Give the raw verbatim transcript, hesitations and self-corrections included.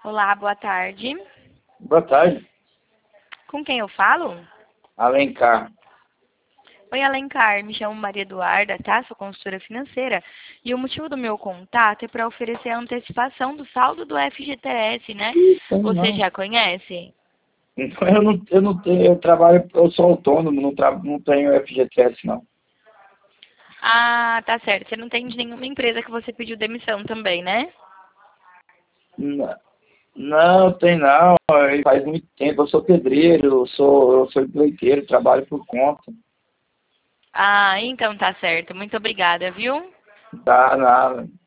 Olá, boa tarde. Boa tarde, Com quem eu falo? Alencar. Oi, Alencar. Me chamo Maria Eduarda, tá? Sou consultora financeira. E o motivo do meu contato é para oferecer a antecipação do saldo do F G T S, né? Tem Você não. já conhece? Então, Eu não, eu não tenho, eu trabalho, eu sou autônomo, não, tra, não tenho F G T S não. Ah, tá certo. Você não tem de nenhuma empresa que você pediu demissão também, né? Não, não tem não, faz muito tempo, eu sou pedreiro, eu sou, eu sou empreiteiro, trabalho por conta. Ah, então tá certo. Muito obrigada, viu? Tá, nada.